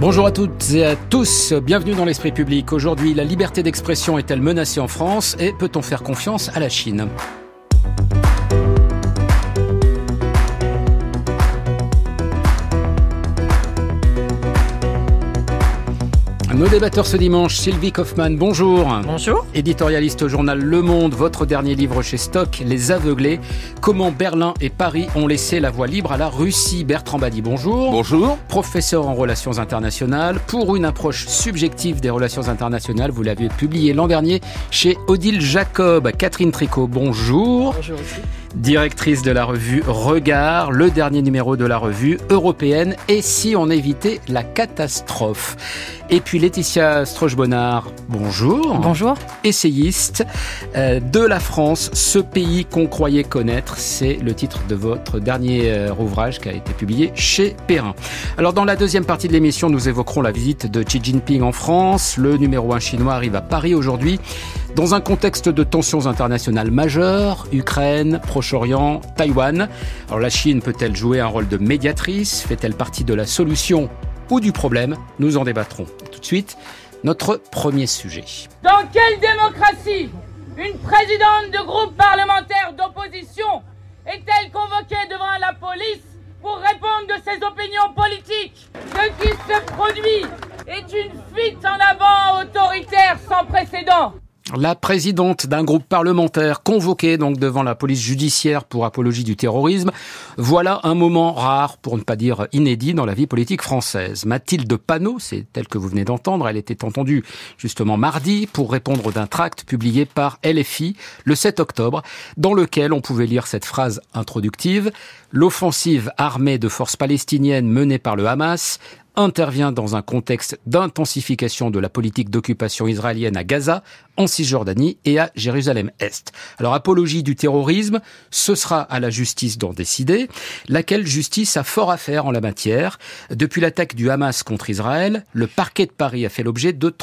Bonjour à toutes et à tous, bienvenue dans l'Esprit Public. Aujourd'hui, la liberté d'expression est-elle menacée en France et peut-on faire confiance à la Chine ? Nos débatteurs ce dimanche, Sylvie Kaufmann, bonjour. Bonjour. Éditorialiste au journal Le Monde, votre dernier livre chez Stock, Les Aveuglés, comment Berlin et Paris ont laissé la voie libre à la Russie. Bertrand Badi, bonjour. Bonjour. Professeur en relations internationales, pour une approche subjective des relations internationales, vous l'avez publié l'an dernier chez Odile Jacob. Catherine Tricot, bonjour. Bonjour aussi. Directrice de la revue Regard, le dernier numéro de la revue européenne, et si on évitait la catastrophe. Et puis Laetitia Stroche-Bonnard, bonjour. Bonjour. Essayiste de la France, ce pays qu'on croyait connaître, c'est le titre de votre dernier ouvrage qui a été publié chez Perrin. Alors dans la deuxième partie de l'émission, nous évoquerons la visite de Xi Jinping en France. Le numéro 1 chinois arrive à Paris aujourd'hui. Dans un contexte de tensions internationales majeures, Ukraine, Proche-Orient, Taïwan. Alors la Chine peut-elle jouer un rôle de médiatrice ? Fait-elle partie de la solution ou du problème ? Nous en débattrons. Et tout de suite, notre premier sujet. Dans quelle démocratie une présidente de groupe parlementaire d'opposition est-elle convoquée devant la police pour répondre de ses opinions politiques ? Ce qui se produit est une fuite en avant autoritaire sans précédent. La présidente d'un groupe parlementaire convoquée donc devant la police judiciaire pour apologie du terrorisme. Voilà un moment rare, pour ne pas dire inédit, dans la vie politique française. Mathilde Panot, c'est elle que vous venez d'entendre, elle était entendue justement mardi pour répondre d'un tract publié par LFI le 7 octobre, dans lequel on pouvait lire cette phrase introductive. L'offensive armée de forces palestiniennes menée par le Hamas intervient dans un contexte d'intensification de la politique d'occupation israélienne à Gaza, en Cisjordanie et à Jérusalem-Est. Alors, apologie du terrorisme, ce sera à la justice d'en décider. Laquelle justice a fort à faire en la matière ? Depuis l'attaque du Hamas contre Israël, le parquet de Paris a fait l'objet de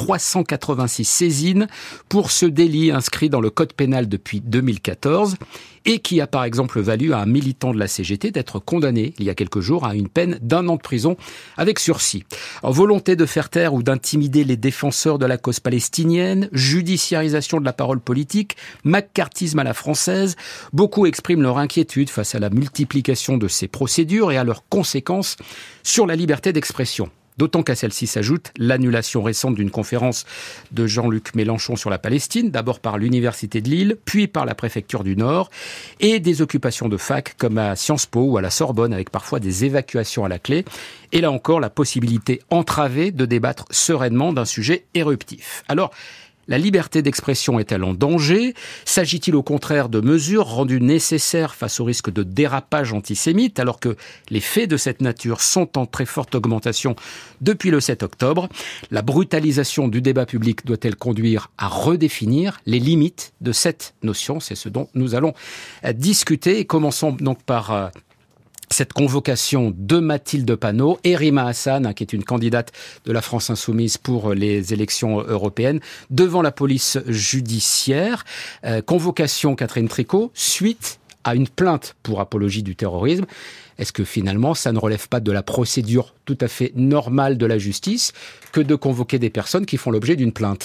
386 saisines pour ce délit inscrit dans le code pénal depuis 2014 et qui a par exemple valu à un militant de la CGT d'être condamné il y a quelques jours à une peine d'1 an de prison avec sursis. En volonté de faire taire ou d'intimider les défenseurs de la cause palestinienne, judiciarisation de la parole politique, maccarthisme à la française, beaucoup expriment leur inquiétude face à la multiplication de ces procédures et à leurs conséquences sur la liberté d'expression. D'autant qu'à celle-ci s'ajoute l'annulation récente d'une conférence de Jean-Luc Mélenchon sur la Palestine, d'abord par l'Université de Lille, puis par la préfecture du Nord, et des occupations de fac comme à Sciences Po ou à la Sorbonne, avec parfois des évacuations à la clé, et là encore la possibilité entravée de débattre sereinement d'un sujet éruptif. Alors, la liberté d'expression est-elle en danger ? S'agit-il au contraire de mesures rendues nécessaires face au risque de dérapage antisémite, alors que les faits de cette nature sont en très forte augmentation depuis le 7 octobre ? La brutalisation du débat public doit-elle conduire à redéfinir les limites de cette notion ? C'est ce dont nous allons discuter. Et commençons donc par cette convocation de Mathilde Panot et Rima Hassan, qui est une candidate de la France Insoumise pour les élections européennes, devant la police judiciaire. Convocation, Catherine Tricot, suite à une plainte pour apologie du terrorisme. Est-ce que finalement, ça ne relève pas de la procédure tout à fait normale de la justice que de convoquer des personnes qui font l'objet d'une plainte ?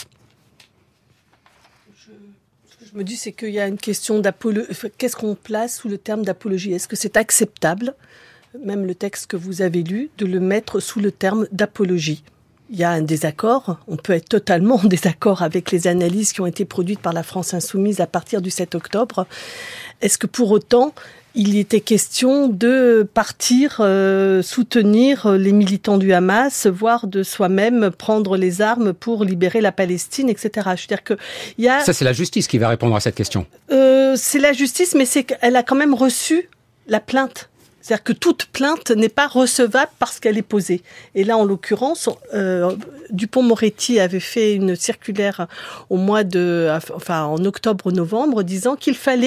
Je me dis, c'est qu'il y a une question d'apologie. Qu'est-ce qu'on place sous le terme d'apologie ? Est-ce que c'est acceptable, même le texte que vous avez lu, de le mettre sous le terme d'apologie ? Il y a un désaccord. On peut être totalement en désaccord avec les analyses qui ont été produites par la France Insoumise à partir du 7 octobre. Est-ce que pour autant, il était question de partir soutenir les militants du Hamas, voire de soi-même prendre les armes pour libérer la Palestine, etc. Je veux dire que il y a... Ça, c'est la justice qui va répondre à cette question. C'est la justice, mais c'est qu'elle a quand même reçu la plainte. C'est-à-dire que toute plainte n'est pas recevable parce qu'elle est posée. Et là, en l'occurrence, Dupond-Moretti avait fait une circulaire en octobre-novembre, disant qu'il fallait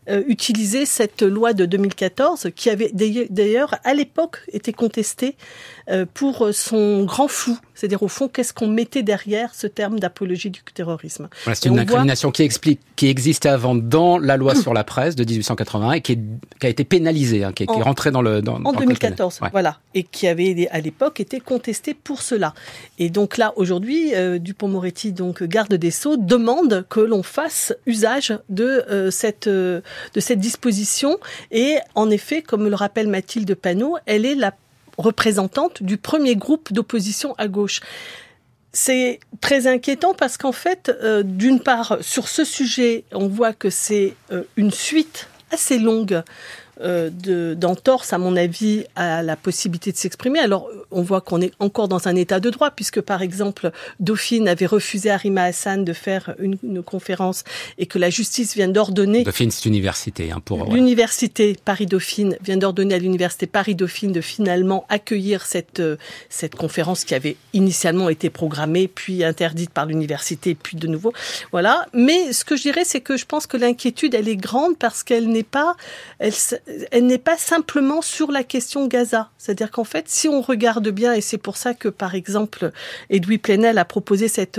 utiliser cette loi de 2014 qui avait d'ailleurs à l'époque été contestée pour son grand flou. C'est-à-dire au fond, qu'est-ce qu'on mettait derrière ce terme d'apologie du terrorisme. Voilà, c'est une incrimination qui existait avant dans la loi sur la presse de 1881 et qui a été pénalisée, qui est rentrée dans le en 2014, voilà, et qui avait à l'époque été contestée pour cela. Et donc là, aujourd'hui, Dupond-Moretti, donc garde des Sceaux, demande que l'on fasse usage de cette disposition. Et en effet, comme le rappelle Mathilde Panot, elle est la représentante du premier groupe d'opposition à gauche. C'est très inquiétant parce qu'en fait, d'une part, sur ce sujet, on voit que c'est une suite assez longue d'entorse, à mon avis, à la possibilité de s'exprimer. Alors, on voit qu'on est encore dans un état de droit, puisque, par exemple, Dauphine avait refusé à Rima Hassan de faire une conférence et que la justice vient d'ordonner... Dauphine, c'est université. L'université Paris-Dauphine vient d'ordonner à l'université Paris-Dauphine de finalement accueillir cette conférence qui avait initialement été programmée, puis interdite par l'université, puis de nouveau. Voilà. Mais ce que je dirais, c'est que je pense que l'inquiétude, elle est grande parce qu'elle n'est pas simplement sur la question Gaza. C'est-à-dire qu'en fait, si on regarde bien, et c'est pour ça que, par exemple, Edoui Plenel a proposé cette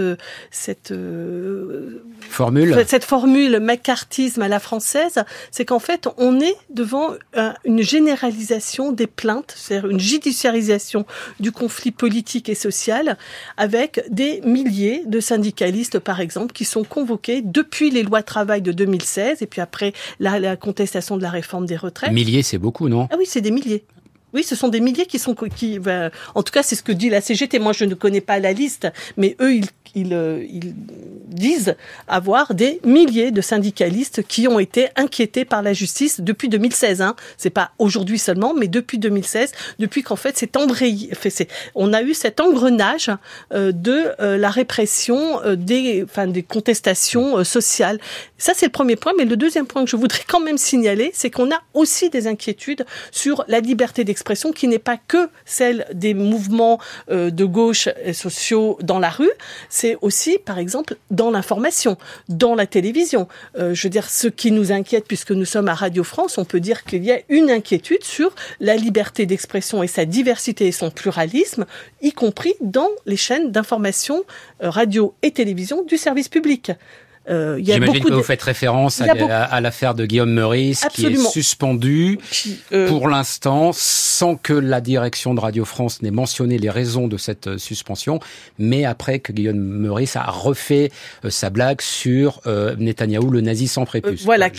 formule McCarthyisme à la française, c'est qu'en fait, on est devant une généralisation des plaintes, c'est-à-dire une judiciarisation du conflit politique et social, avec des milliers de syndicalistes, par exemple, qui sont convoqués depuis les lois travail de 2016, et puis après la contestation de la réforme des retraites. Milliers, c'est beaucoup, non ? Ah oui, c'est des milliers. Oui, ce sont des milliers en tout cas, c'est ce que dit la CGT. Moi, je ne connais pas la liste, mais eux, ils disent avoir des milliers de syndicalistes qui ont été inquiétés par la justice depuis 2016. C'est pas aujourd'hui seulement, mais depuis 2016, depuis qu'en fait c'est embrayé. On a eu cet engrenage de la répression des contestations sociales. Ça, c'est le premier point. Mais le deuxième point que je voudrais quand même signaler, c'est qu'on a aussi des inquiétudes sur la liberté d'expression qui n'est pas que celle des mouvements de gauche sociaux dans la rue. C'est aussi, par exemple, dans l'information, dans la télévision. Je veux dire, ce qui nous inquiète, puisque nous sommes à Radio France, on peut dire qu'il y a une inquiétude sur la liberté d'expression et sa diversité et son pluralisme, y compris dans les chaînes d'information radio et télévision du service public. J'imagine que vous faites référence à l'affaire de Guillaume Meurice, Absolument. Qui est suspendue pour l'instant, sans que la direction de Radio France n'ait mentionné les raisons de cette suspension, mais après que Guillaume Meurice a refait sa blague sur Netanyahou, le nazi sans prépuce.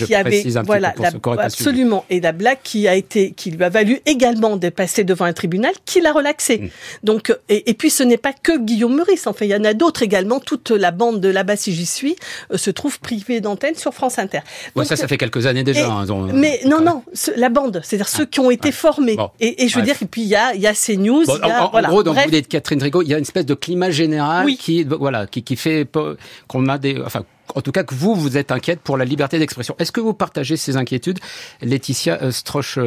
Absolument. Et la blague qui lui a valu également de passer devant un tribunal qui l'a relaxé. Donc, et puis ce n'est pas que Guillaume Meurice. Enfin, il y en a d'autres également. Toute la bande de Là-bas si j'y suis se trouve privée d'antenne sur France Inter. Donc, ça fait quelques années déjà. Mais non, la bande, c'est-à-dire ceux qui ont été formés. Bon, et je veux dire, et puis il y a CNews. En gros, dans l'idée de Catherine Rigaud, il y a une espèce de climat général qui fait qu'on a des... En tout cas, que vous êtes inquiète pour la liberté d'expression. Est-ce que vous partagez ces inquiétudes, Laetitia Stroche-Bonnard ?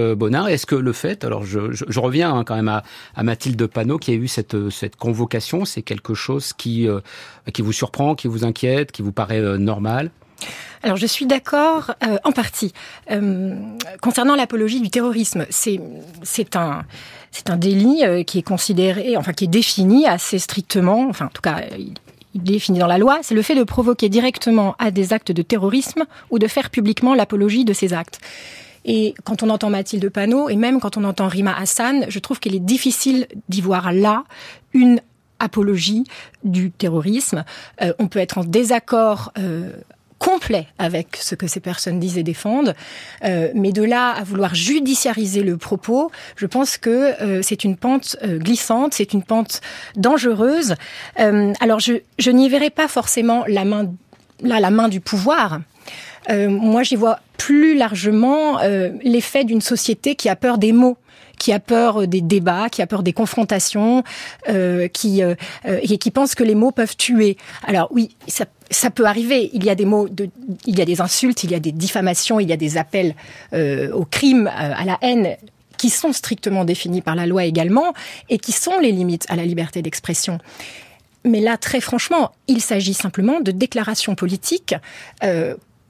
Est-ce que le fait, alors je reviens quand même à Mathilde Panot, qui a eu cette convocation, c'est quelque chose qui vous surprend, qui vous inquiète, qui vous paraît normal ? Alors, je suis d'accord en partie. Concernant l'apologie du terrorisme, c'est un délit qui est considéré, qui est défini assez strictement, en tout cas... Il est défini dans la loi, c'est le fait de provoquer directement à des actes de terrorisme ou de faire publiquement l'apologie de ces actes. Et quand on entend Mathilde Panot, et même quand on entend Rima Hassan, je trouve qu'il est difficile d'y voir là une apologie du terrorisme. On peut être en désaccord complet avec ce que ces personnes disent et défendent, mais de là à vouloir judiciariser le propos, je pense que c'est une pente glissante, c'est une pente dangereuse. Alors je n'y verrai pas forcément la main du pouvoir. Moi, j'y vois plus largement l'effet d'une société qui a peur des mots, qui a peur des débats, qui a peur des confrontations, et qui pense que les mots peuvent tuer. Alors oui, ça peut arriver. Il y a des mots, il y a des insultes, il y a des diffamations, il y a des appels au crime, à la haine, qui sont strictement définis par la loi également, et qui sont les limites à la liberté d'expression. Mais là, très franchement, il s'agit simplement de déclarations politiques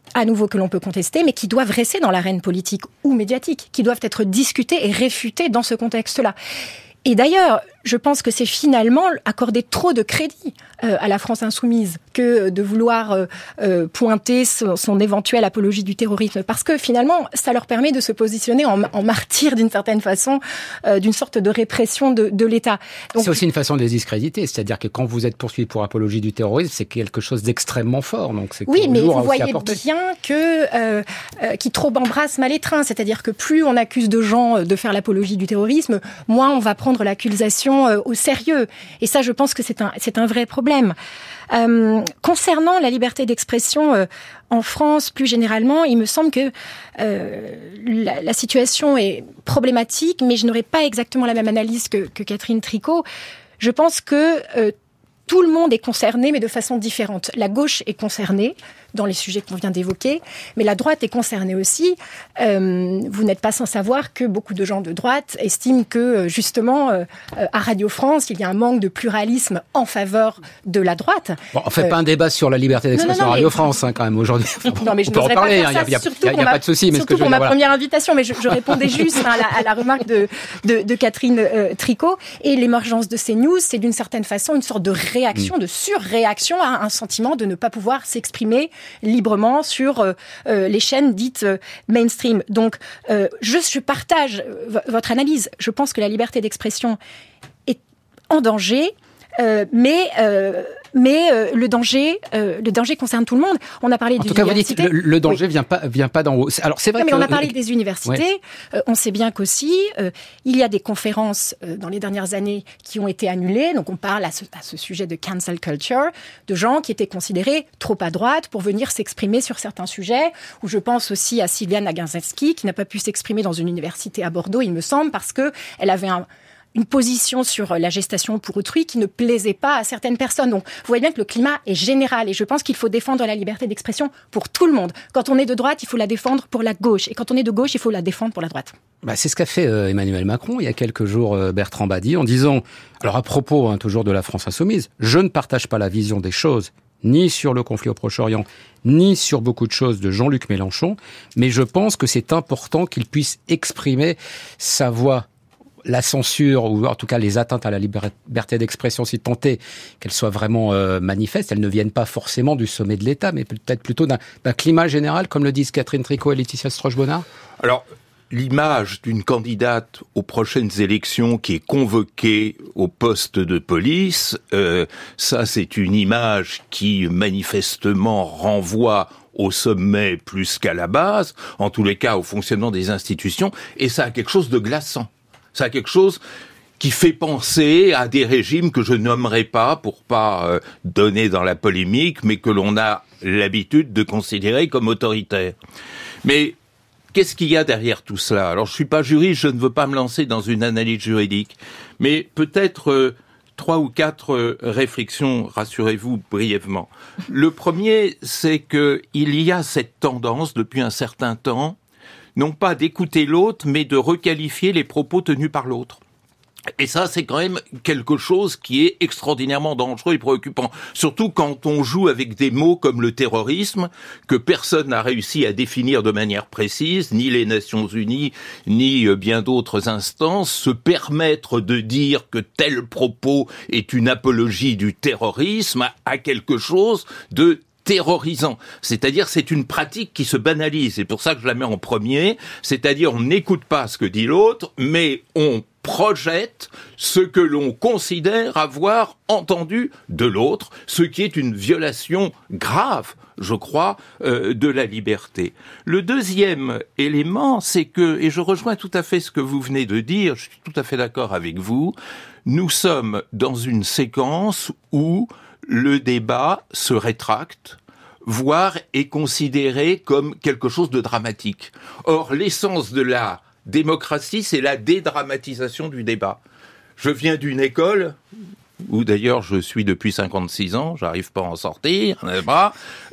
à nouveau, que l'on peut contester, mais qui doivent rester dans l'arène politique ou médiatique, qui doivent être discutées et réfutées dans ce contexte-là. Et d'ailleurs, je pense que c'est finalement accorder trop de crédit à la France insoumise que de vouloir pointer son éventuelle apologie du terrorisme. Parce que finalement, ça leur permet de se positionner en martyr d'une certaine façon, d'une sorte de répression de l'État. Donc, c'est aussi une façon de les discréditer. C'est-à-dire que quand vous êtes poursuivi pour apologie du terrorisme, c'est quelque chose d'extrêmement fort. Donc c'est oui, mais vous voyez bien que qui trop embrasse mal étreint. C'est-à-dire que plus on accuse de gens de faire l'apologie du terrorisme, moins on va prendre l'accusation au sérieux. Et ça, je pense que c'est un vrai problème. Concernant la liberté d'expression en France, plus généralement, il me semble que la situation est problématique, mais je n'aurais pas exactement la même analyse que Catherine Tricot. Je pense que tout le monde est concerné, mais de façon différente. La gauche est concernée dans les sujets qu'on vient d'évoquer, mais la droite est concernée aussi. Vous n'êtes pas sans savoir que beaucoup de gens de droite estiment que, justement, à Radio France, il y a un manque de pluralisme en faveur de la droite. Bon, on ne fait pas un débat sur la liberté d'expression à Radio France, quand même, aujourd'hui. Non, mais je n'oserais pas faire ça, il n'y a pas de souci. Surtout pour ma première invitation, mais je répondais juste à la remarque de Catherine Tricot. Et l'émergence de ces news, c'est d'une certaine façon une sorte de réaction, de surréaction à un sentiment de ne pas pouvoir s'exprimer librement sur les chaînes dites mainstream. Donc, je partage votre analyse. Je pense que la liberté d'expression est en danger, mais le danger concerne tout le monde. On a parlé des universités. En tout cas, vous dites le danger vient pas d'en haut. Alors c'est vrai mais on a parlé des universités. Ouais. On sait bien qu'aussi il y a des conférences dans les dernières années qui ont été annulées. Donc on parle à ce sujet de cancel culture, de gens qui étaient considérés trop à droite pour venir s'exprimer sur certains sujets. Ou je pense aussi à Sylviane Agacinski qui n'a pas pu s'exprimer dans une université à Bordeaux, il me semble, parce que elle avait une position sur la gestation pour autrui qui ne plaisait pas à certaines personnes. Donc, vous voyez bien que le climat est général et je pense qu'il faut défendre la liberté d'expression pour tout le monde. Quand on est de droite, il faut la défendre pour la gauche. Et quand on est de gauche, il faut la défendre pour la droite. C'est ce qu'a fait Emmanuel Macron il y a quelques jours, Bertrand Badi, en disant, alors à propos toujours de la France insoumise, je ne partage pas la vision des choses, ni sur le conflit au Proche-Orient, ni sur beaucoup de choses de Jean-Luc Mélenchon, mais je pense que c'est important qu'il puisse exprimer sa voix. La censure, ou en tout cas les atteintes à la liberté d'expression, si tant est qu'elles soient vraiment manifestes, elles ne viennent pas forcément du sommet de l'État, mais peut-être plutôt d'un climat général, comme le disent Catherine Tricot et Laetitia Stroche-Bonnard. Alors, l'image d'une candidate aux prochaines élections qui est convoquée au poste de police, ça c'est une image qui manifestement renvoie au sommet plus qu'à la base, en tous les cas au fonctionnement des institutions, et ça a quelque chose de glaçant. Ça a quelque chose qui fait penser à des régimes que je nommerai pas pour pas donner dans la polémique, mais que l'on a l'habitude de considérer comme autoritaires. Mais qu'est-ce qu'il y a derrière tout cela ? Alors je suis pas juriste, je ne veux pas me lancer dans une analyse juridique, mais peut-être 3 ou 4 réflexions, rassurez-vous brièvement. Le premier, c'est que il y a cette tendance depuis un certain temps, non pas d'écouter l'autre, mais de requalifier les propos tenus par l'autre. Et ça, c'est quand même quelque chose qui est extraordinairement dangereux et préoccupant. Surtout quand on joue avec des mots comme le terrorisme, que personne n'a réussi à définir de manière précise, ni les Nations Unies, ni bien d'autres instances, se permettre de dire que tel propos est une apologie du terrorisme à quelque chose de terrorisant. C'est-à-dire, c'est une pratique qui se banalise. C'est pour ça que je la mets en premier. C'est-à-dire, on n'écoute pas ce que dit l'autre, mais on projette ce que l'on considère avoir entendu de l'autre, ce qui est une violation grave, je crois, de la liberté. Le deuxième élément, c'est que, et je rejoins tout à fait ce que vous venez de dire, je suis tout à fait d'accord avec vous, nous sommes dans une séquence où le débat se rétracte, voire est considéré comme quelque chose de dramatique. Or, l'essence de la démocratie, c'est la dédramatisation du débat. Je viens d'une école, où d'ailleurs je suis depuis 56 ans, j'arrive pas à en sortir, n'est-ce pas,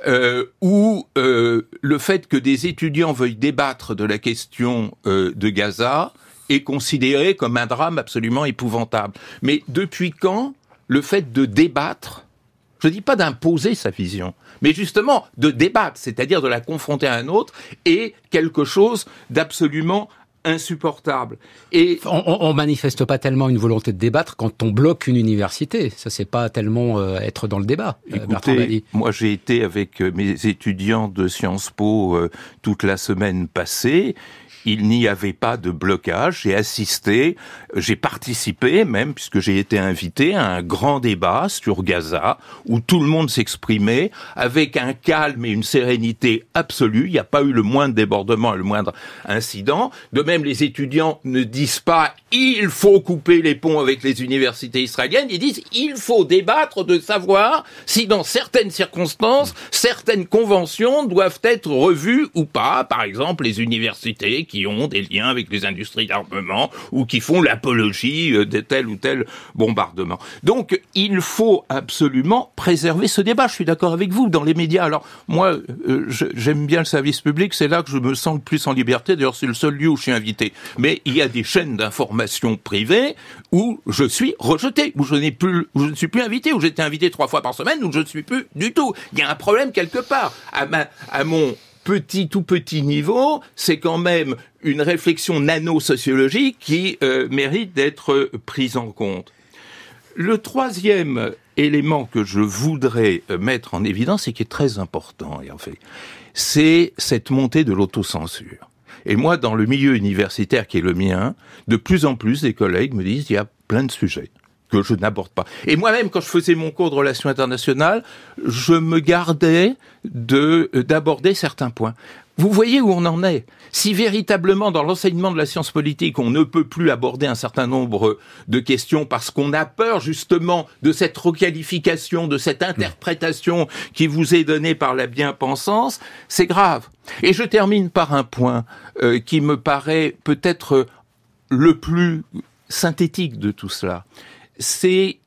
où le fait que des étudiants veuillent débattre de la question de Gaza est considéré comme un drame absolument épouvantable. Mais depuis quand le fait de débattre Je ne dis pas d'imposer sa vision, mais justement de débattre, c'est-à-dire de la confronter à un autre, est quelque chose d'absolument insupportable. Et on manifeste pas tellement une volonté de débattre quand on bloque une université. Ça, c'est pas tellement être dans le débat. Écoutez, moi j'ai été avec mes étudiants de Sciences Po toute la semaine passée. Il n'y avait pas de blocage. J'ai assisté, j'ai participé même, puisque j'ai été invité à un grand débat sur Gaza, où tout le monde s'exprimait avec un calme et une sérénité absolue. Il n'y a pas eu le moindre débordement et le moindre incident. De même, les étudiants ne disent pas « il faut couper les ponts avec les universités israéliennes », ils disent « il faut débattre de savoir si dans certaines circonstances, certaines conventions doivent être revues ou pas. Par exemple, les universités qui ont des liens avec les industries d'armement ou qui font l'apologie de tel ou tel bombardement. » Donc, il faut absolument préserver ce débat. Je suis d'accord avec vous, dans les médias. Alors, moi, j'aime bien le service public, c'est là que je me sens le plus en liberté. D'ailleurs, c'est le seul lieu où je suis invité. Mais il y a des chaînes d'information privées où je suis rejeté, où je ne suis plus invité, où j'étais invité 3 fois par semaine, où je ne suis plus du tout. Il y a un problème quelque part. À mon tout petit niveau, c'est quand même une réflexion nano-sociologique qui mérite d'être prise en compte. Le troisième élément que je voudrais mettre en évidence et qui est très important, et en fait, c'est cette montée de l'autocensure. Et moi, dans le milieu universitaire qui est le mien, de plus en plus, des collègues me disent il y a plein de sujets que je n'aborde pas. Et moi-même, quand je faisais mon cours de relations internationales, je me gardais d'aborder certains points. Vous voyez où on en est. Si véritablement, dans l'enseignement de la science politique, on ne peut plus aborder un certain nombre de questions parce qu'on a peur, justement, de cette requalification, de cette interprétation qui vous est donnée par la bien-pensance, c'est grave. Et je termine par un point qui me paraît peut-être le plus synthétique de tout cela. Il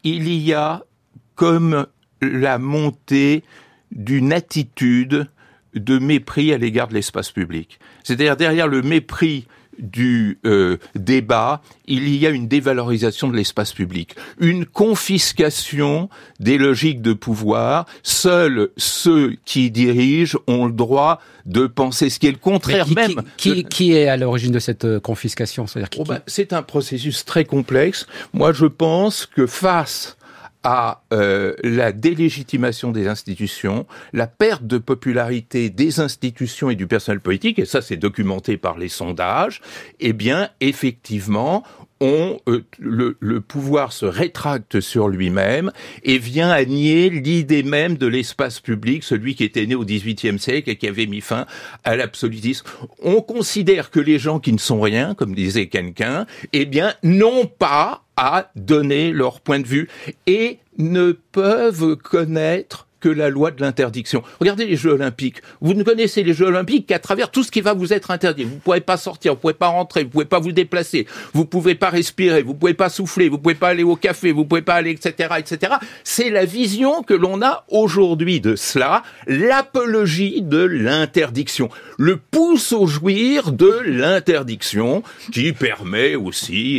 y a comme la montée d'une attitude de mépris à l'égard de l'espace public. C'est-à-dire, derrière le mépris du débat, il y a une dévalorisation de l'espace public, une confiscation des logiques de pouvoir. Seuls ceux qui dirigent ont le droit de penser, ce qui est le contraire même. Qui est à l'origine de cette confiscation? C'est-à-dire c'est un processus très complexe. Moi, je pense que face à la délégitimation des institutions, la perte de popularité des institutions et du personnel politique, et ça c'est documenté par les sondages, eh bien effectivement, le pouvoir se rétracte sur lui-même et vient à nier l'idée même de l'espace public, celui qui était né au XVIIIe siècle et qui avait mis fin à l'absolutisme. On considère que les gens qui ne sont rien, comme disait quelqu'un, eh bien n'ont pas à donner leur point de vue et ne peuvent connaître que la loi de l'interdiction. Regardez les Jeux Olympiques. Vous ne connaissez les Jeux Olympiques qu'à travers tout ce qui va vous être interdit. Vous ne pouvez pas sortir, vous ne pouvez pas rentrer, vous ne pouvez pas vous déplacer, vous ne pouvez pas respirer, vous ne pouvez pas souffler, vous ne pouvez pas aller au café, vous ne pouvez pas aller, etc., etc. C'est la vision que l'on a aujourd'hui de cela, l'apologie de l'interdiction, le pouce au jouir de l'interdiction qui permet aussi,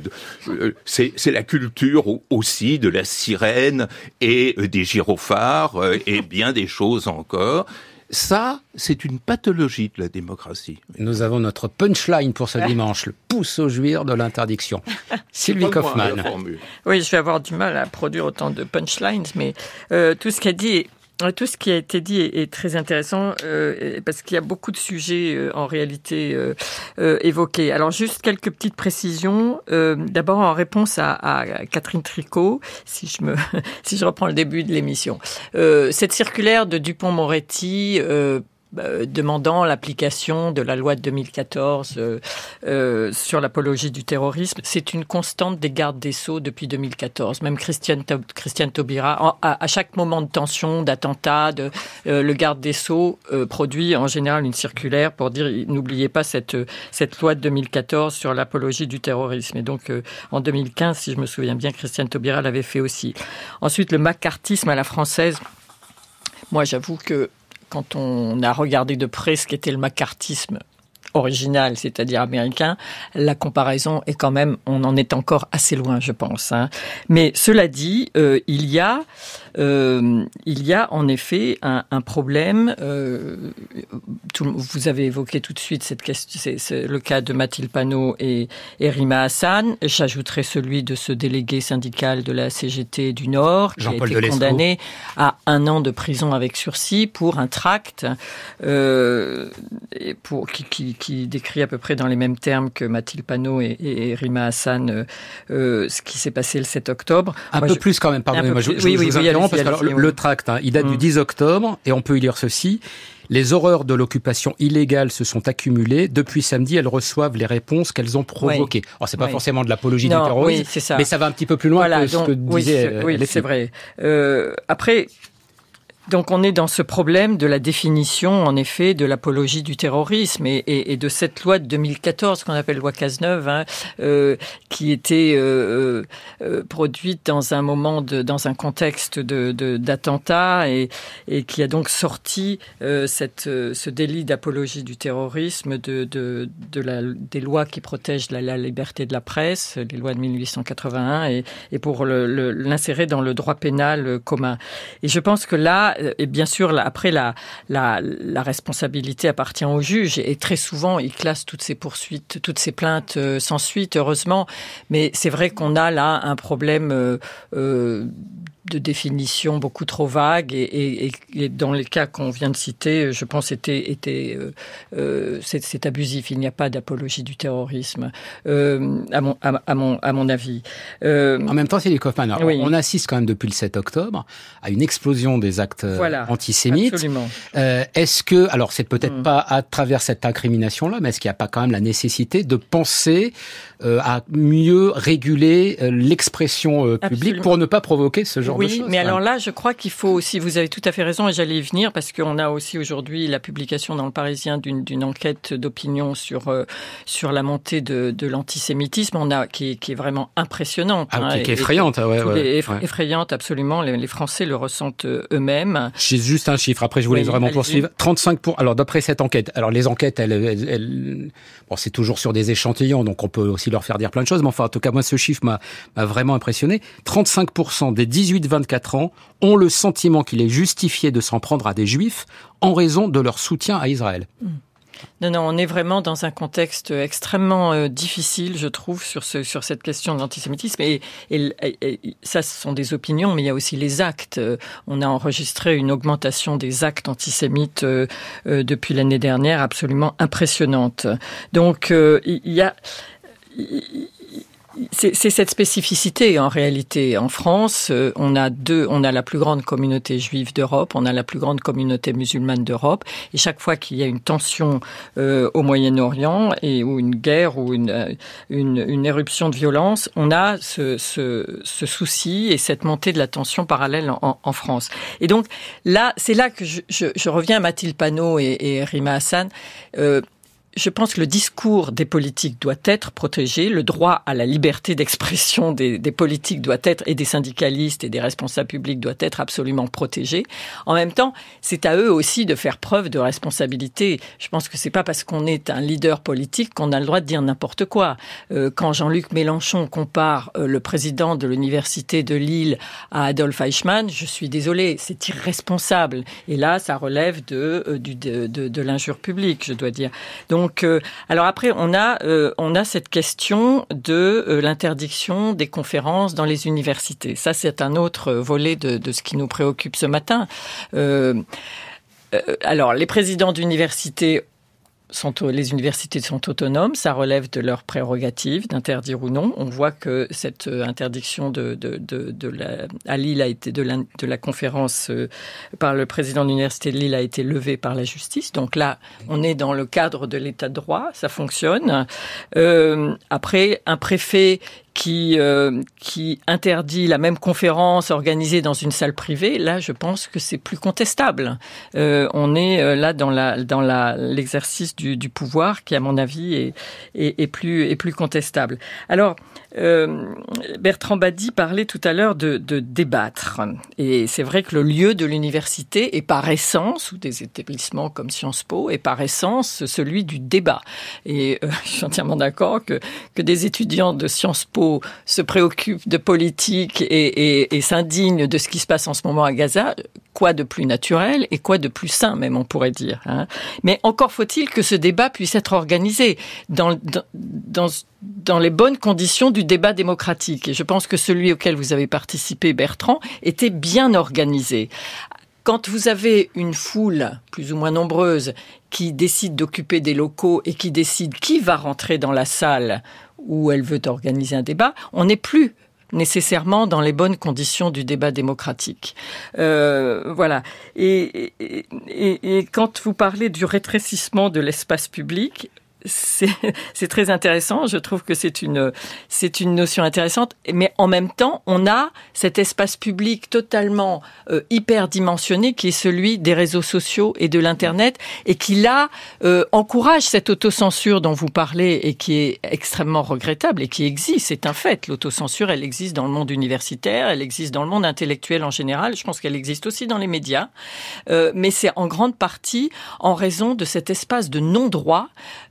c'est la culture aussi de la sirène et des gyrophares, et bien des choses encore. Ça, c'est une pathologie de la démocratie. Nous avons notre punchline pour ce dimanche, le pouce au jouir de l'interdiction. Sylvie Kaufmann. Oui, je vais avoir du mal à produire autant de punchlines, mais tout ce qui a été dit est très intéressant parce qu'il y a beaucoup de sujets en réalité évoqués. Alors juste quelques petites précisions. D'abord en réponse à Catherine Tricot, si je reprends le début de l'émission. Cette circulaire de Dupond-Moretti demandant l'application de la loi de 2014 sur l'apologie du terrorisme, c'est une constante des gardes des Sceaux depuis 2014. Même Christiane Taubira, à chaque moment de tension, d'attentat, le garde des Sceaux produit en général une circulaire pour dire n'oubliez pas cette loi de 2014 sur l'apologie du terrorisme. Et donc en 2015, si je me souviens bien, Christiane Taubira l'avait fait aussi. Ensuite, le macartisme à la française. Moi, j'avoue que quand on a regardé de près ce qu'était le macartisme, original, c'est-à-dire américain, la comparaison est quand même, on en est encore assez loin, je pense. Mais cela dit, il y a en effet un problème. Vous avez évoqué tout de suite cette question, c'est le cas de Mathilde Panot et Rima Hassan. J'ajouterai celui de ce délégué syndical de la CGT du Nord qui a été condamné à 1 an de prison avec sursis pour un tract qui décrit à peu près dans les mêmes termes que Mathilde Panot et Rima Hassan ce qui s'est passé le 7 octobre. Plus quand même, pardonnez-moi, je vous interromps parce que le tract, il date du 10 octobre et on peut y lire ceci. Les horreurs de l'occupation illégale se sont accumulées. Depuis samedi, elles reçoivent les réponses qu'elles ont provoquées. Alors, c'est pas forcément de l'apologie du terrorisme, mais ça va un petit peu plus loin que ce que disait c'est vrai. Après, donc on est dans ce problème de la définition, en effet, de l'apologie du terrorisme et de cette loi de 2014 qu'on appelle loi Cazeneuve, qui était produite dans un moment dans un contexte d'attentat et qui a donc sorti ce délit d'apologie du terrorisme des lois qui protègent la liberté de la presse, les lois de 1881, et pour l'insérer dans le droit pénal commun. Et je pense que là, et bien sûr, après, la responsabilité appartient au juge. Et très souvent, il classe toutes ces poursuites, toutes ces plaintes sans suite, heureusement. Mais c'est vrai qu'on a là un problème de définition beaucoup trop vague et dans les cas qu'on vient de citer, je pense c'est abusif. Il n'y a pas d'apologie du terrorisme, à mon avis. En même temps, Sylvie Kaufmann, on assiste quand même depuis le 7 octobre à une explosion des actes antisémites. Absolument. Est-ce que, alors c'est peut-être pas à travers cette incrimination-là, mais est-ce qu'il n'y a pas quand même la nécessité de penser à mieux réguler l'expression publique pour ne pas provoquer ce genre de choses? Oui, mais alors là, je crois qu'il faut aussi, vous avez tout à fait raison, et j'allais y venir, parce qu'on a aussi aujourd'hui la publication dans le Parisien d'une enquête d'opinion sur la montée de l'antisémitisme, qui est vraiment impressionnante. Qui est effrayante. Effrayante, absolument. Les Français le ressentent eux-mêmes. J'ai juste un chiffre, après je voulais vraiment poursuivre. 35%, alors d'après cette enquête, alors les enquêtes, bon, c'est toujours sur des échantillons, donc on peut aussi leur faire dire plein de choses, mais enfin, en tout cas, moi, ce chiffre m'a vraiment impressionné. 35% des 18-24 ans ont le sentiment qu'il est justifié de s'en prendre à des Juifs en raison de leur soutien à Israël. Non, on est vraiment dans un contexte extrêmement difficile, je trouve, sur cette question de l'antisémitisme. Et ça, ce sont des opinions, mais il y a aussi les actes. On a enregistré une augmentation des actes antisémites depuis l'année dernière, absolument impressionnante. Donc, il y a... C'est cette spécificité en réalité. En France, on a la plus grande communauté juive d'Europe, on a la plus grande communauté musulmane d'Europe, et chaque fois qu'il y a une tension au Moyen-Orient ou une guerre ou une éruption de violence, on a ce souci et cette montée de la tension parallèle en France. Et donc là, c'est là que je reviens à Mathilde Panot et Rima Hassan. Je pense que le discours des politiques doit être protégé, le droit à la liberté d'expression des politiques doit être, et des syndicalistes et des responsables publics doit être absolument protégé. En même temps, c'est à eux aussi de faire preuve de responsabilité. Je pense que c'est pas parce qu'on est un leader politique qu'on a le droit de dire n'importe quoi. Quand Jean-Luc Mélenchon compare le président de l'université de Lille à Adolf Eichmann, je suis désolée, c'est irresponsable. Et là, ça relève de l'injure publique, je dois dire. Donc, alors après, on a cette question de l'interdiction des conférences dans les universités. Ça, c'est un autre volet de ce qui nous préoccupe ce matin. Alors, les présidents d'universités les universités sont autonomes, ça relève de leur prérogative d'interdire ou non. On voit que cette interdiction à Lille a été de la conférence par le président de l'université de Lille a été levée par la justice. Donc là, on est dans le cadre de l'état de droit, ça fonctionne. Après, un préfet qui interdit la même conférence organisée dans une salle privée, là, je pense que c'est plus contestable. On est là dans l'exercice du pouvoir qui, à mon avis, est plus contestable. Alors, Bertrand Badi parlait tout à l'heure de débattre. Et c'est vrai que le lieu de l'université est par essence, ou des établissements comme Sciences Po, est par essence celui du débat. Et je suis entièrement d'accord que des étudiants de Sciences Po se préoccupent de politique et s'indignent de ce qui se passe en ce moment à Gaza. Quoi de plus naturel et quoi de plus sain, même, on pourrait dire. Hein. Mais encore faut-il que ce débat puisse être organisé dans les bonnes conditions du débat démocratique. Et je pense que celui auquel vous avez participé, Bertrand, était bien organisé. Quand vous avez une foule plus ou moins nombreuse qui décide d'occuper des locaux et qui décide qui va rentrer dans la salle où elle veut organiser un débat, on n'est plus nécessairement dans les bonnes conditions du débat démocratique. Voilà. Et quand vous parlez du rétrécissement de l'espace public, c'est très intéressant. Je trouve que c'est une notion intéressante. Mais en même temps, on a cet espace public totalement hyperdimensionné qui est celui des réseaux sociaux et de l'Internet et qui, là, encourage cette autocensure dont vous parlez et qui est extrêmement regrettable et qui existe. C'est un fait. L'autocensure, elle existe dans le monde universitaire, elle existe dans le monde intellectuel en général. Je pense qu'elle existe aussi dans les médias. Mais c'est en grande partie en raison de cet espace de non-droit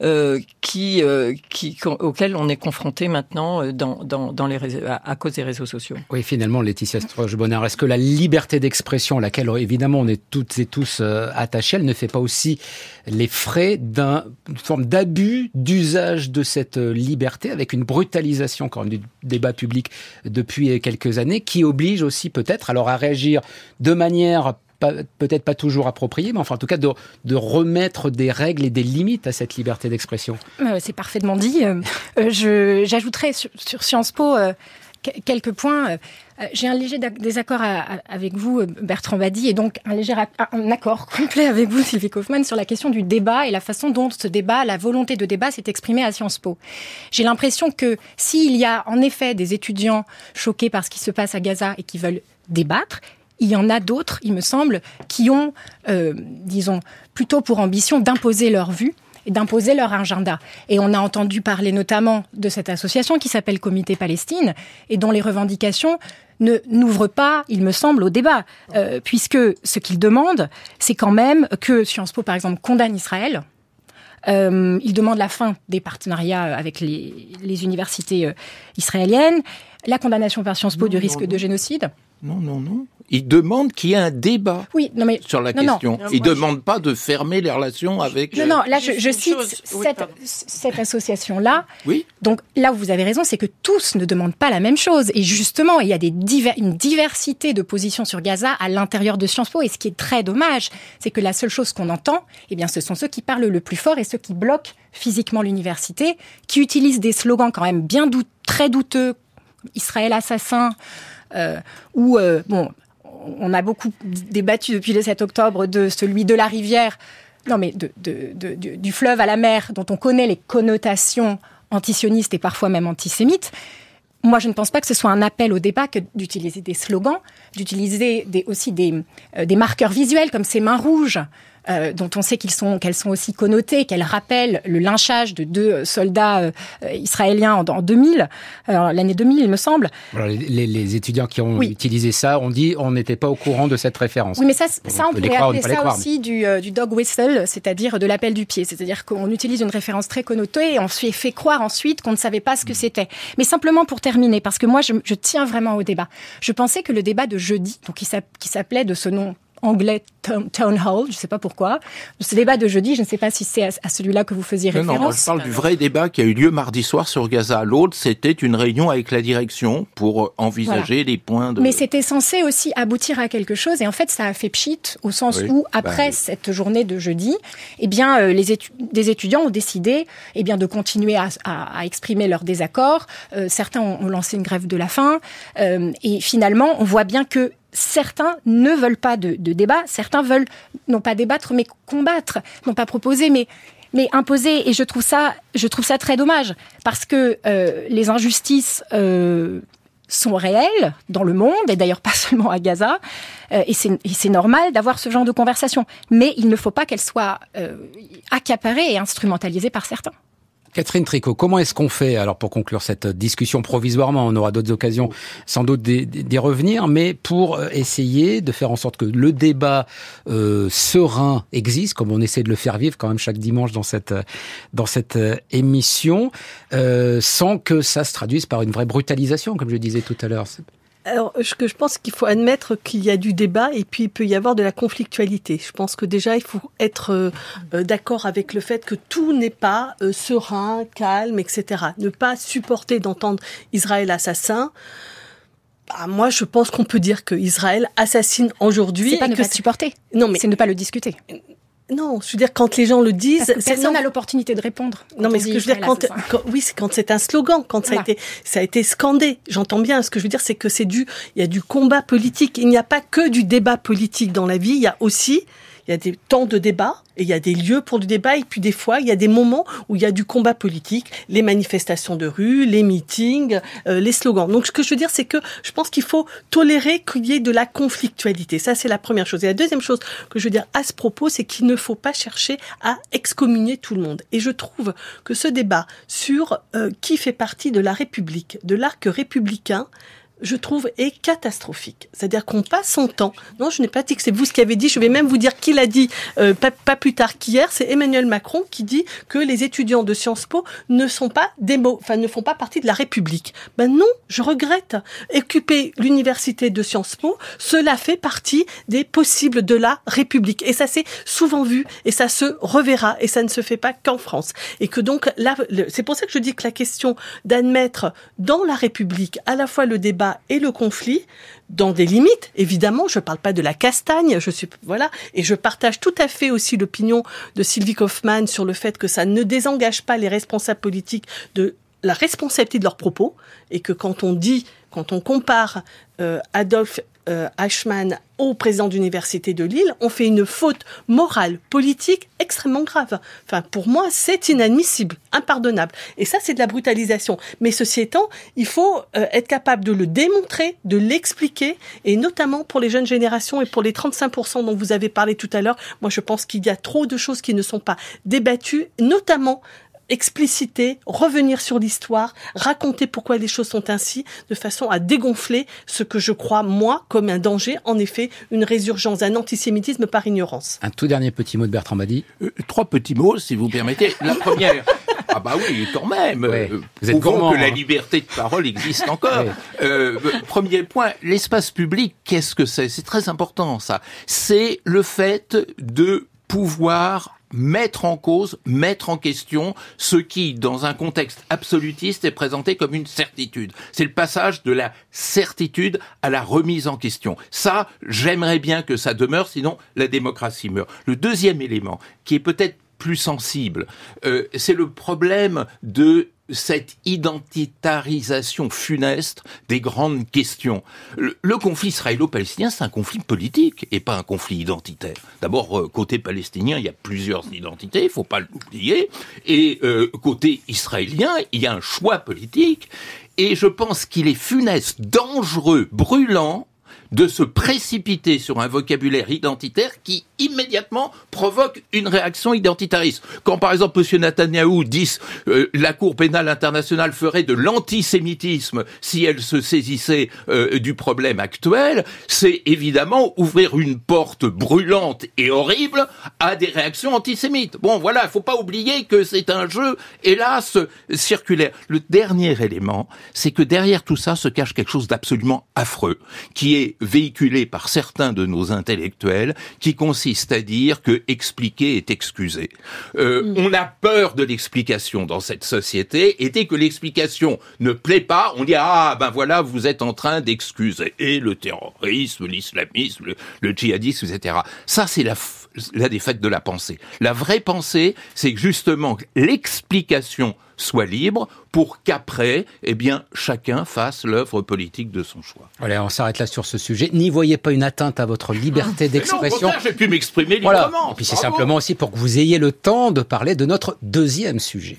auquel on est confronté maintenant dans les réseaux, à cause des réseaux sociaux. Oui, finalement, Laetitia Stroche-Bonnard, est-ce que la liberté d'expression, à laquelle évidemment on est toutes et tous attachés, elle ne fait pas aussi les frais d'une forme d'abus d'usage de cette liberté, avec une brutalisation quand même du débat public depuis quelques années, qui oblige aussi peut-être alors à réagir de manière peut-être pas toujours approprié, mais enfin en tout cas de remettre des règles et des limites à cette liberté d'expression. C'est parfaitement dit. J'ajouterais sur Sciences Po quelques points. J'ai un léger désaccord avec vous, Bertrand Badi, et donc un accord complet avec vous, Sylvie Kaufmann, sur la question du débat et la façon dont ce débat, la volonté de débat s'est exprimée à Sciences Po. J'ai l'impression que s'il y a en effet des étudiants choqués par ce qui se passe à Gaza et qui veulent débattre, il y en a d'autres, il me semble, qui ont, disons, plutôt pour ambition d'imposer leur vue et d'imposer leur agenda. Et on a entendu parler notamment de cette association qui s'appelle Comité Palestine et dont les revendications n'ouvrent pas, il me semble, au débat. Puisque ce qu'ils demandent, c'est quand même que Sciences Po, par exemple, condamne Israël. Ils demandent la fin des partenariats avec les universités israéliennes, la condamnation par Sciences Po du risque de génocide. Non. Ils demandent qu'il y ait un débat sur la question. Ils ne demandent pas de fermer les relations avec... Non, là, je cite cette association-là. Oui. Donc, là où vous avez raison, c'est que tous ne demandent pas la même chose. Et justement, il y a une diversité de positions sur Gaza à l'intérieur de Sciences Po. Et ce qui est très dommage, c'est que la seule chose qu'on entend, ce sont ceux qui parlent le plus fort et ceux qui bloquent physiquement l'université, qui utilisent des slogans quand même très douteux, Israël assassin, on a beaucoup débattu depuis le 7 octobre de celui de la rivière, du fleuve à la mer, dont on connaît les connotations antisionistes et parfois même antisémites. Moi, je ne pense pas que ce soit un appel au débat que d'utiliser des slogans, d'utiliser aussi des marqueurs visuels comme ces mains rouges, dont on sait qu'elles sont aussi connotées, qu'elles rappellent le lynchage de 2 soldats israéliens en 2000, l'année 2000, il me semble. Alors, les étudiants qui ont utilisé ça ont dit on n'était pas au courant de cette référence. Oui, mais ça on pourrait appeler ça aussi du dog whistle, c'est-à-dire de l'appel du pied. C'est-à-dire qu'on utilise une référence très connotée et on se fait croire ensuite qu'on ne savait pas ce que c'était. Mais simplement pour terminer, parce que moi, je tiens vraiment au débat. Je pensais que le débat de jeudi, donc qui s'appelait de ce nom anglais Town Hall, je ne sais pas pourquoi. Ce débat de jeudi, je ne sais pas si c'est à celui-là que vous faisiez référence. Non, je parle du vrai débat qui a eu lieu mardi soir sur Gaza. L'autre, c'était une réunion avec la direction pour envisager les points de... Mais c'était censé aussi aboutir à quelque chose, et en fait, ça a fait pchit, au sens où, après cette journée de jeudi, des étudiants ont décidé de continuer à exprimer leur désaccord. Certains ont lancé une grève de la faim, et finalement, on voit bien que certains ne veulent pas de débat, certains veulent non pas débattre mais combattre, non pas proposer mais Mais imposer, et je trouve ça très dommage, parce que les injustices sont réelles dans le monde, et d'ailleurs pas seulement à Gaza, et c'est normal d'avoir ce genre de conversation. Mais il ne faut pas qu'elles soient accaparées et instrumentalisées par certains. Catherine Tricot, comment est-ce qu'on fait, alors pour conclure cette discussion provisoirement, on aura d'autres occasions sans doute d'y revenir, mais pour essayer de faire en sorte que le débat serein existe, comme on essaie de le faire vivre quand même chaque dimanche dans cette émission, sans que ça se traduise par une vraie brutalisation, comme je disais tout à l'heure. Alors, je pense qu'il faut admettre qu'il y a du débat et puis il peut y avoir de la conflictualité. Je pense que déjà, il faut être d'accord avec le fait que tout n'est pas serein, calme, etc. Ne pas supporter d'entendre Israël assassin. Moi, je pense qu'on peut dire que Israël assassine aujourd'hui. C'est pas ne pas supporter. Non, mais c'est ne pas le discuter. Non, je veux dire, quand les gens le disent... Parce que personne n'a l'opportunité de répondre. Non, mais ce que je veux dire, c'est quand c'est un slogan, quand voilà. ça a été scandé. J'entends bien. Ce que je veux dire, c'est que il y a du combat politique. Il n'y a pas que du débat politique dans la vie. Il y a des temps de débat et il y a des lieux pour le débat et puis des fois il y a des moments où il y a du combat politique, les manifestations de rue, les meetings, les slogans. Donc ce que je veux dire c'est que je pense qu'il faut tolérer qu'il y ait de la conflictualité. Ça c'est la première chose. Et la deuxième chose que je veux dire à ce propos, c'est qu'il ne faut pas chercher à excommunier tout le monde. Et je trouve que ce débat sur qui fait partie de la République, de l'arc républicain, je trouve, est catastrophique. C'est-à-dire qu'on passe son temps... Non, je n'ai pas dit que c'est vous ce qui avez dit. Je vais même vous dire qui l'a dit pas plus tard qu'hier. C'est Emmanuel Macron qui dit que les étudiants de Sciences Po ne font pas partie de la République. Ben non, je regrette. Occuper l'université de Sciences Po, cela fait partie des possibles de la République. Et ça s'est souvent vu et ça se reverra et ça ne se fait pas qu'en France. Et que donc, là, c'est pour ça que je dis que la question d'admettre dans la République à la fois le débat et le conflit, dans des limites, évidemment, je ne parle pas de la castagne, et je partage tout à fait aussi l'opinion de Sylvie Kaufmann sur le fait que ça ne désengage pas les responsables politiques de la responsabilité de leurs propos, et que quand on compare Adolphe Eichmann au président d'université de Lille, on fait une faute morale, politique extrêmement grave. Enfin, pour moi, c'est inadmissible, impardonnable. Et ça, c'est de la brutalisation. Mais ceci étant, il faut être capable de le démontrer, de l'expliquer, et notamment pour les jeunes générations et pour les 35% dont vous avez parlé tout à l'heure. Moi, je pense qu'il y a trop de choses qui ne sont pas débattues, notamment expliciter, revenir sur l'histoire, raconter pourquoi les choses sont ainsi, de façon à dégonfler ce que je crois, moi, comme un danger, en effet, une résurgence d'un antisémitisme par ignorance. Un tout dernier petit mot de Bertrand Badi. 3 petits mots, si vous permettez. La première... Ah bah oui, quand même. Ouais, vous êtes gourmand, que la liberté de parole existe encore. Premier point, l'espace public, qu'est-ce que c'est ? C'est très important, ça. C'est le fait de pouvoir mettre en cause, mettre en question ce qui, dans un contexte absolutiste, est présenté comme une certitude. C'est le passage de la certitude à la remise en question. Ça, j'aimerais bien que ça demeure, sinon la démocratie meurt. Le deuxième élément, qui est peut-être plus sensible, c'est le problème de cette identitarisation funeste des grandes questions. Le conflit israélo-palestinien, c'est un conflit politique et pas un conflit identitaire. D'abord, côté palestinien, il y a plusieurs identités, il faut pas l'oublier. Et côté israélien, il y a un choix politique. Et je pense qu'il est funeste, dangereux, brûlant, de se précipiter sur un vocabulaire identitaire qui immédiatement provoque une réaction identitariste. Quand par exemple M. Netanyahou dit la Cour pénale internationale ferait de l'antisémitisme si elle se saisissait du problème actuel, c'est évidemment ouvrir une porte brûlante et horrible à des réactions antisémites. Bon voilà, il ne faut pas oublier que c'est un jeu, hélas, circulaire. Le dernier élément, c'est que derrière tout ça se cache quelque chose d'absolument affreux, qui est véhiculé par certains de nos intellectuels, qui consiste à dire que expliquer est excuser. On a peur de l'explication dans cette société, et dès que l'explication ne plaît pas, on dit « Ah, ben voilà, vous êtes en train d'excuser. » Et le terrorisme, l'islamisme, le djihadisme, etc. Ça, c'est la défaite de la pensée. La vraie pensée, c'est que justement l'explication soit libre pour qu'après, chacun fasse l'œuvre politique de son choix. Allez, on s'arrête là sur ce sujet. N'y voyez pas une atteinte à votre liberté d'expression. Non, au contraire, j'ai pu m'exprimer librement. Et puis c'est simplement aussi pour que vous ayez le temps de parler de notre deuxième sujet.